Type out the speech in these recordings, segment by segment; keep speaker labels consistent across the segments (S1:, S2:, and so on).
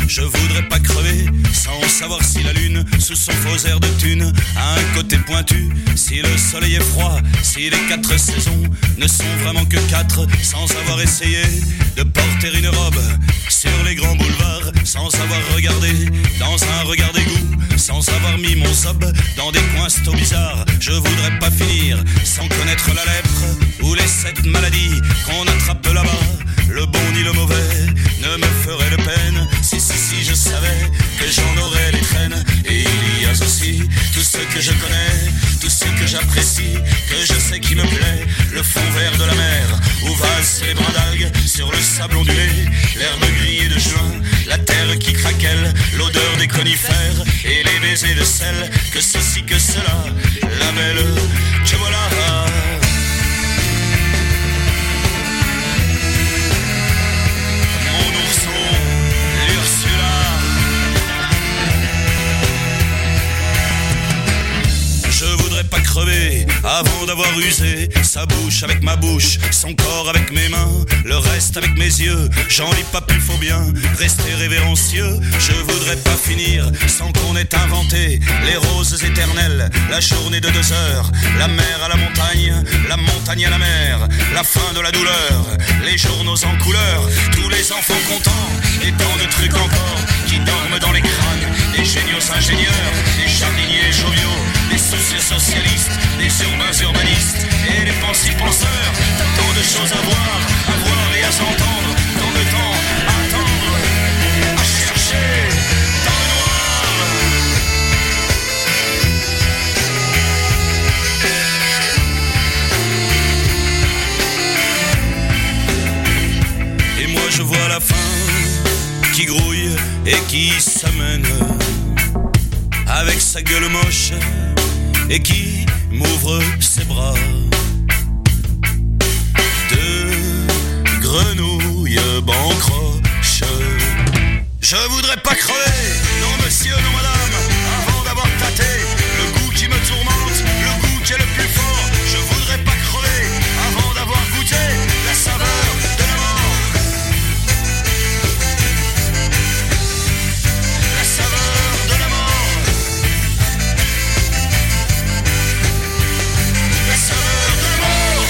S1: Je voudrais pas crever sans savoir si la lune, sous son faux air de thune, a un côté pointu. Si le soleil est froid, si les 4 saisons ne sont vraiment que 4, sans avoir essayé de porter une robe sur les grands boulevards, sans avoir regardé dans un regard d'égout, sans avoir mis mon sob dans des coins sto bizarres. Je voudrais pas finir sans connaître la lèpre ou les 7 maladies qu'on attrape là-bas. Le bon ni le mauvais ne me ferait de peine. Si je savais que j'en aurais les traînes. Et il y a aussi tout ce que je connais, tout ce que j'apprécie, que je sais qui me plaît. Le fond vert de la mer, où valsent les brins d'algues sur le sable ondulé, l'herbe grillée de juin, la terre qui craquelle, l'odeur des conifères et les baisers de sel. Que ceci, que cela, la belle, que voilà. Je voudrais pas crever avant d'avoir usé sa bouche avec ma bouche, son corps avec mes mains, le reste avec mes yeux. J'en ai pas pu, faut bien rester révérencieux. Je voudrais pas finir sans qu'on ait inventé les roses éternelles, la journée de 2 heures, la mer à la montagne à la mer, la fin de la douleur, les journaux en couleur, tous les enfants contents et tant de trucs encore qui dorment dans les crânes, les géniaux ingénieurs, les jardiniers joviaux, les soucieux socialistes, les urbains urbanistes et les pensifs penseurs. Tant de choses à voir et à s'entendre, tant de temps à attendre, à chercher dans le noir. Et moi je vois la faim qui grouille et qui s'amène avec sa gueule moche et qui m'ouvre ses bras. 2 grenouilles bancroches. Je voudrais pas crever, non monsieur, non madame, avant d'avoir tâté le goût qui me tourmente, le goût qui est le plus fort. Je voudrais pas crever avant d'avoir goûté la saveur de la mort. La saveur de la mort. La saveur de la mort.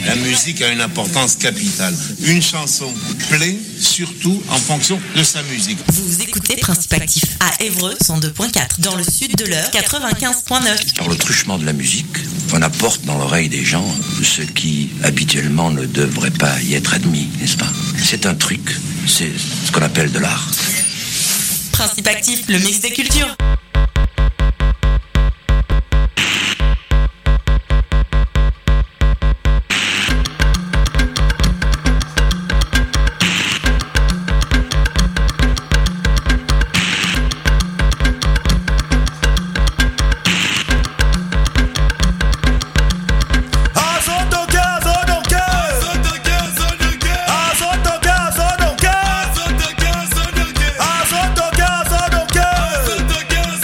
S2: La musique a une importance capitale. Une chanson plaît surtout en fonction de sa musique.
S3: Vous écoutez Principe Actif à Évreux 102.4, dans le sud de l'Eure 95.9.
S4: Par le truchement de la musique, on apporte dans l'oreille des gens ce qui habituellement ne devrait pas y être admis, n'est-ce pas? C'est un truc, c'est ce qu'on appelle de l'art.
S3: Principe Actif, le mix des cultures.
S5: Azoto gas,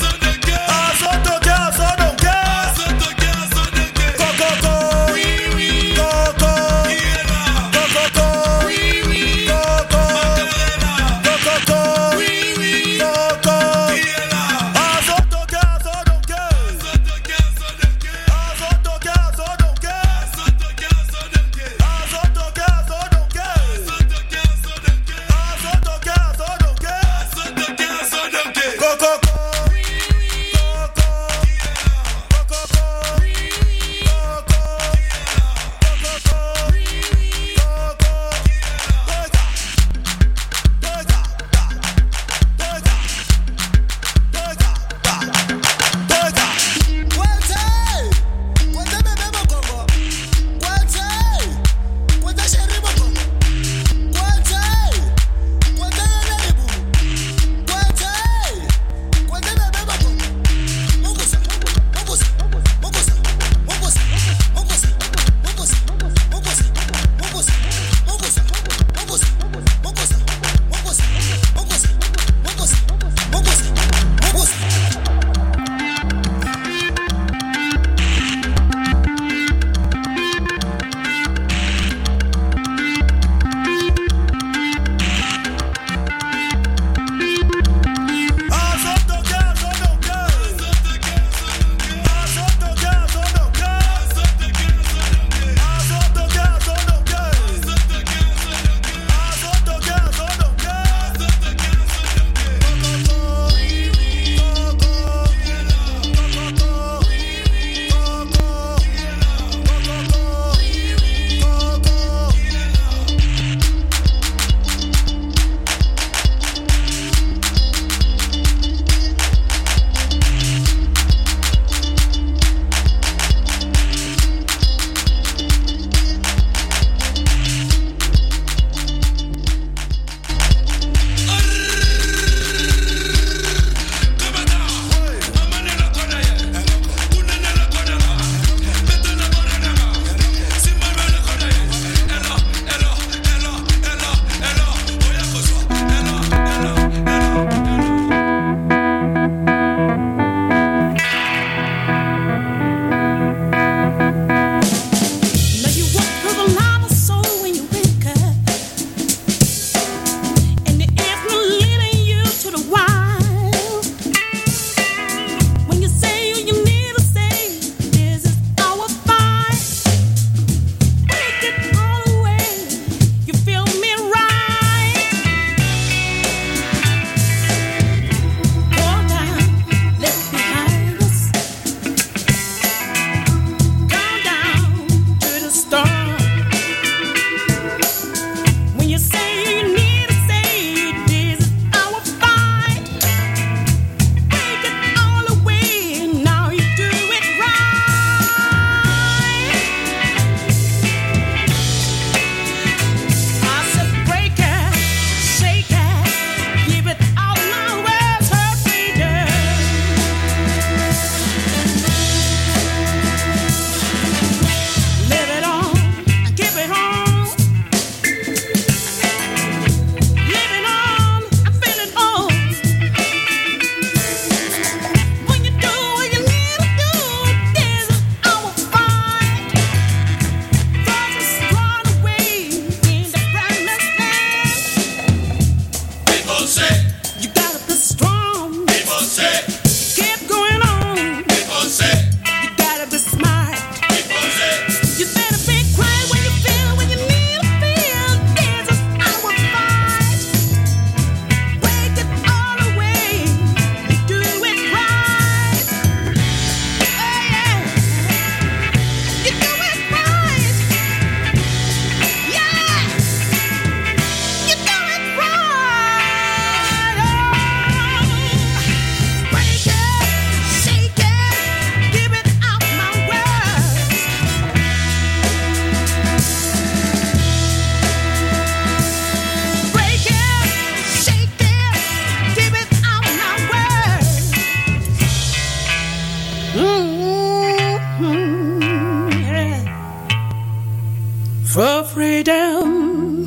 S5: for freedom.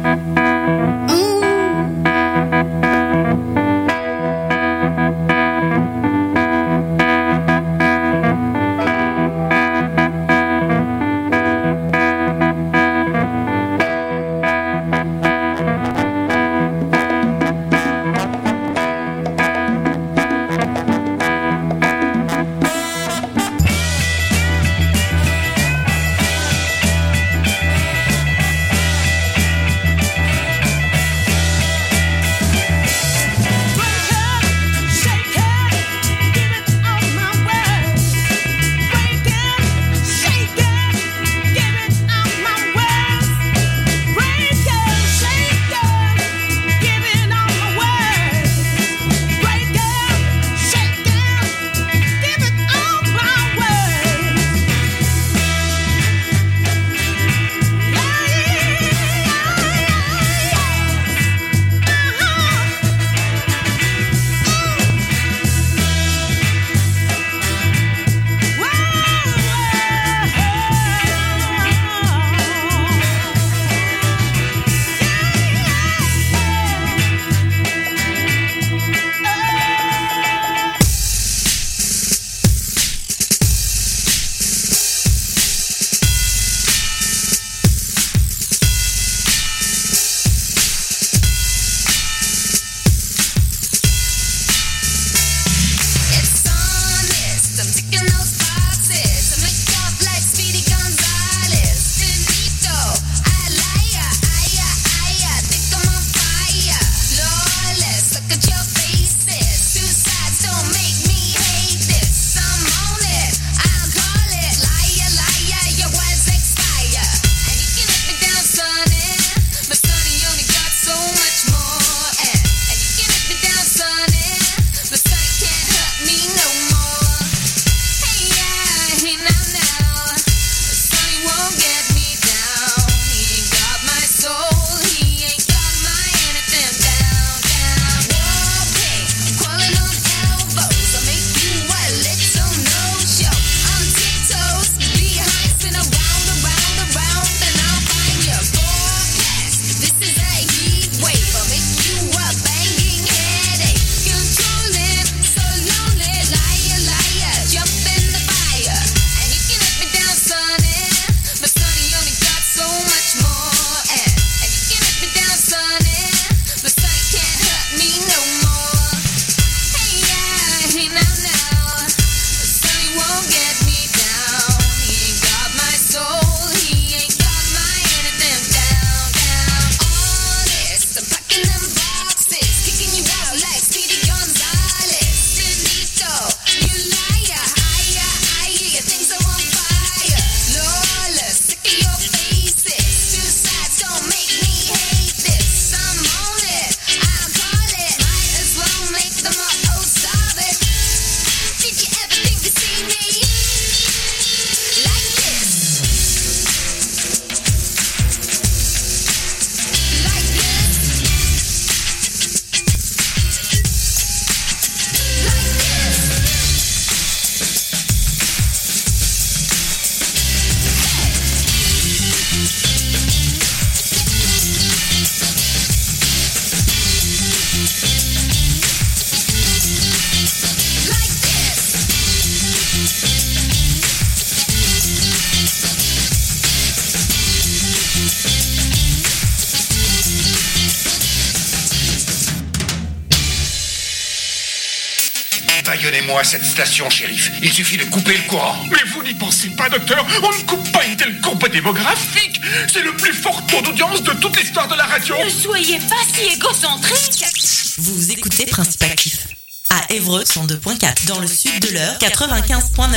S6: Baillonnez-moi cette station, shérif. Il suffit de couper le courant.
S7: Mais vous n'y pensez pas, docteur. On ne coupe pas une telle courbe démographique. C'est le plus fort taux d'audience de toute l'histoire de la radio.
S8: Ne soyez pas si égocentrique.
S3: Vous écoutez Principe Actif. À Évreux, 102.4. Dans le sud de l'Eure, 95.9.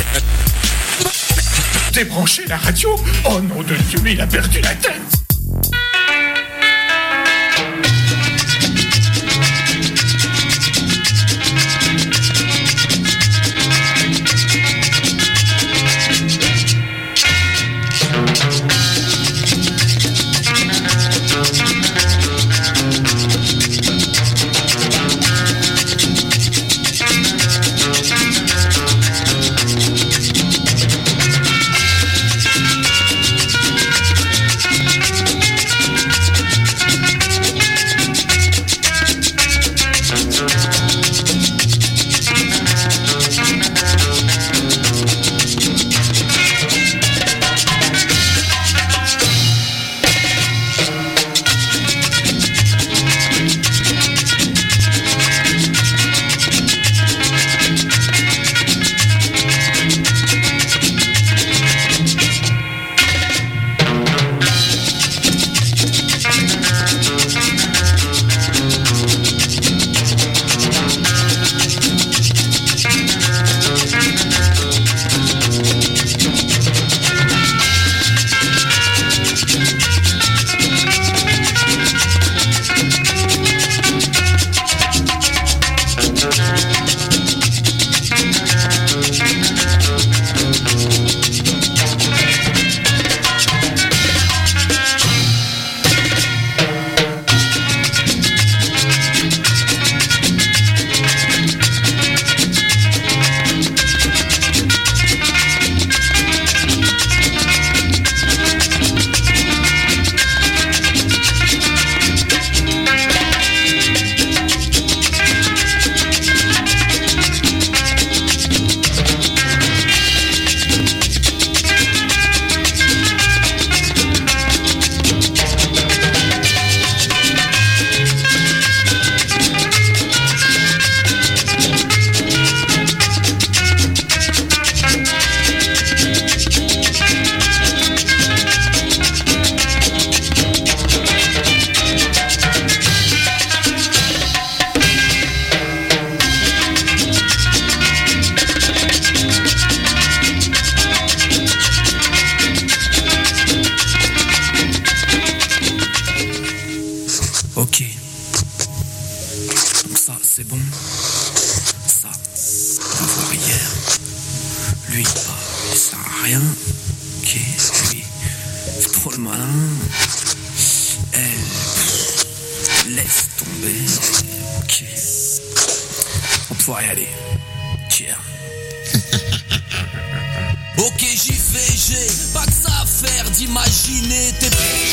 S7: Débranchez la radio. Oh nom de Dieu, mais il a perdu la tête.
S9: Ok. Donc ça, c'est bon. Ça, on va voir hier. Lui, il sert à rien. Ok, lui, c'est trop le malin. Elle, laisse tomber. Ok. On va pouvoir y aller. Tiens.
S10: Ok, j'y vais, j'ai pas que ça à faire d'imaginer tes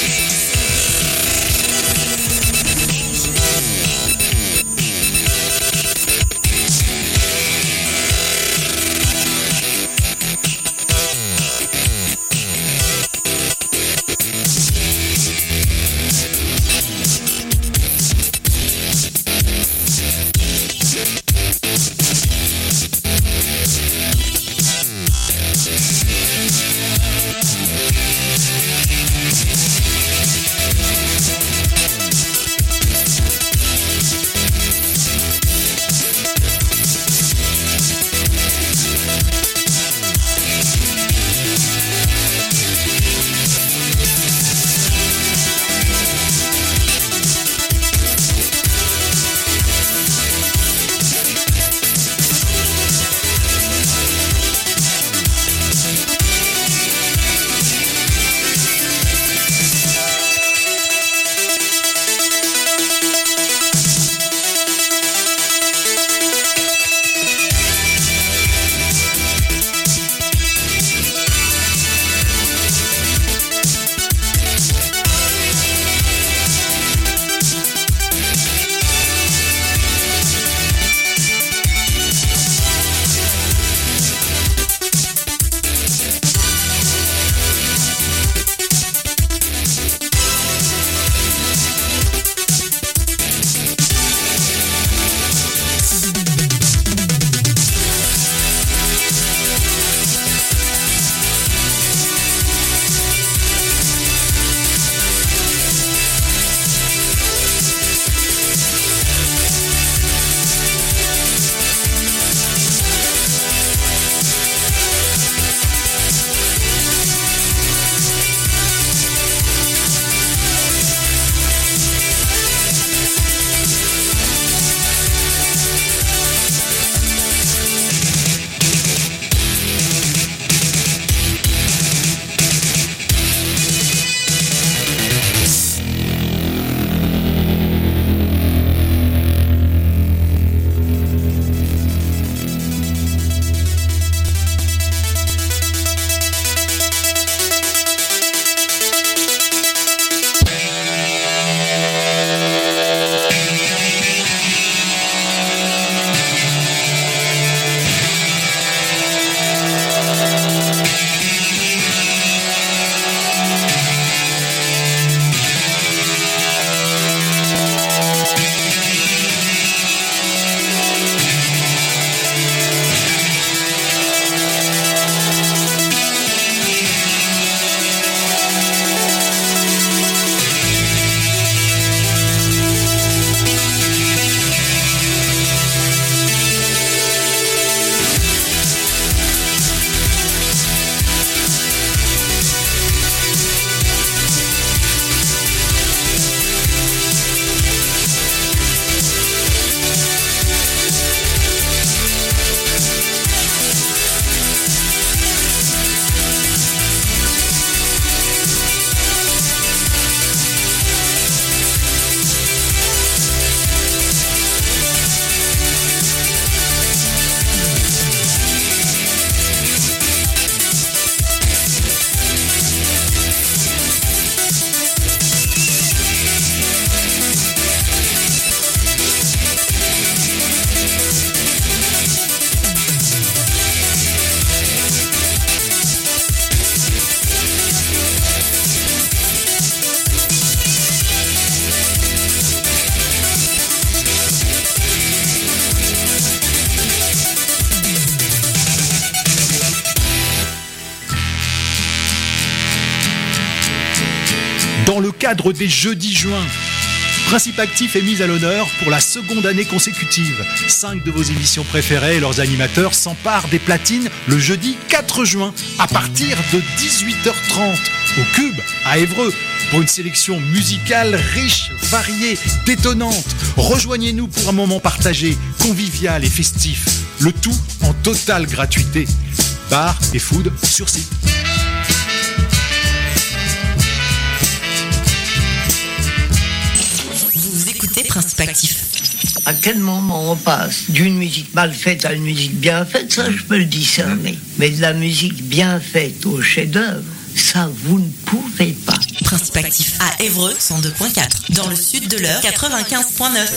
S11: dans le cadre des Jeudis juin. Principe Actif est mise à l'honneur pour la seconde année consécutive. 5 de vos émissions préférées et leurs animateurs s'emparent des platines le jeudi 4 juin à partir de 18h30 au Cube à Évreux. pour une sélection musicale riche, variée, détonnante. Rejoignez-nous pour un moment partagé, convivial et festif. Le tout en totale gratuité. Bar et food sur site.
S3: Vous écoutez Principe Actif.
S12: À quel moment on passe d'une musique mal faite à une musique bien faite, ça je peux le discerner. Mais de la musique bien faite au chef-d'œuvre, ça vous ne pouvez pas.
S3: Principe Actif à Évreux 102.4. Dans le sud de l'Eure 95.9.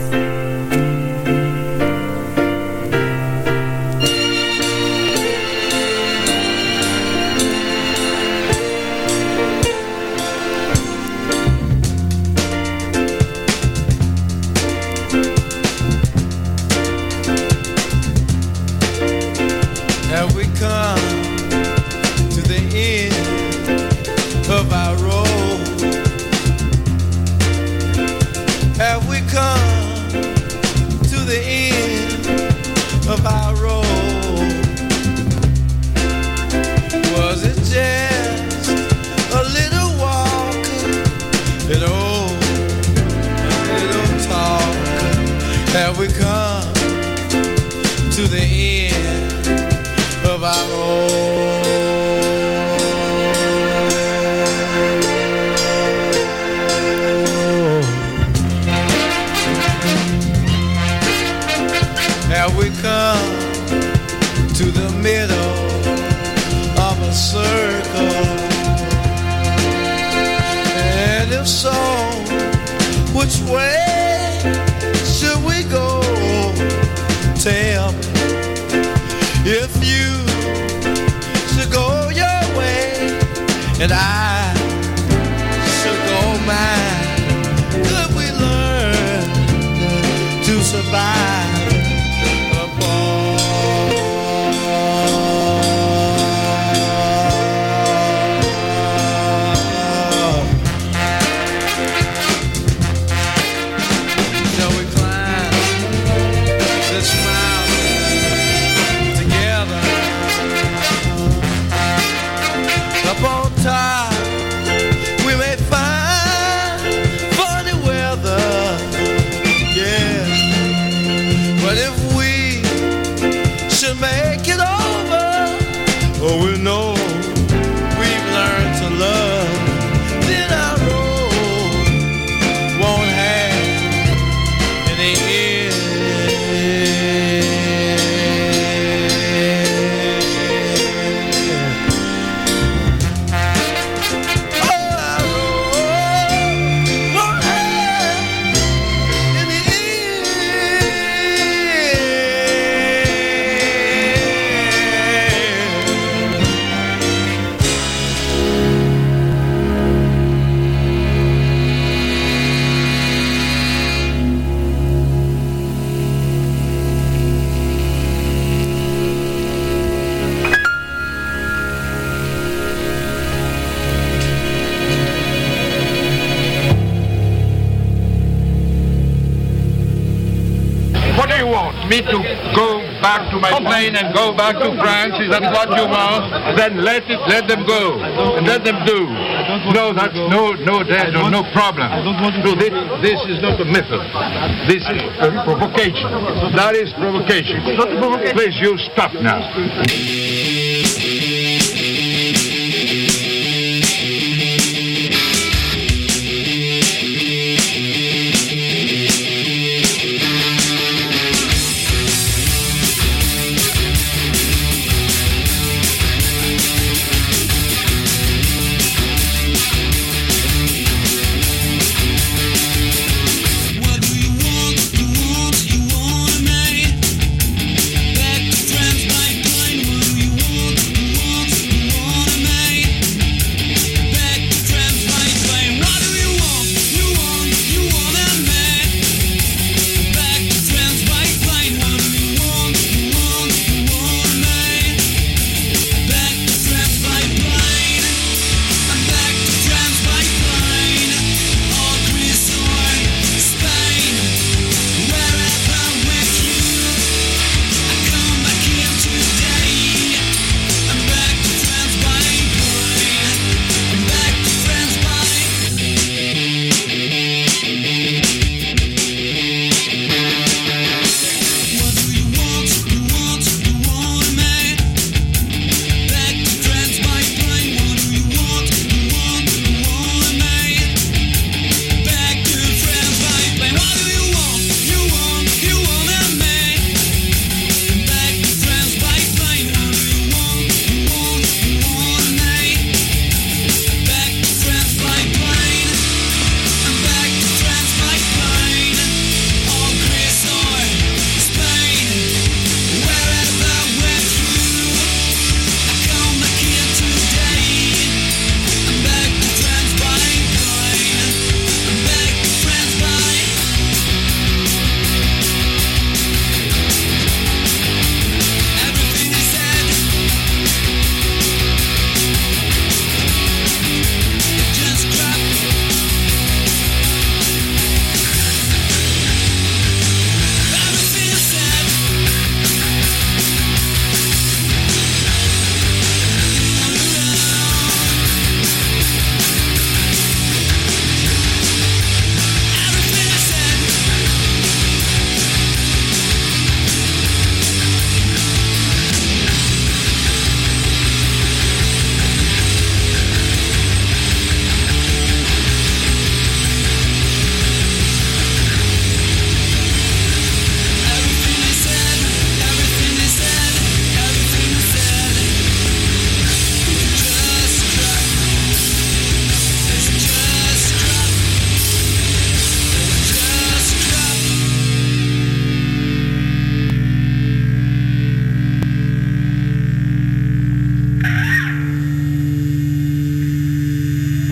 S13: Me to go back to my plane and go back to France? Is that what you want? Then let them go and let them do. No, that's no problem. No, this is not a method. This is a provocation. That is provocation. Please, you stop now.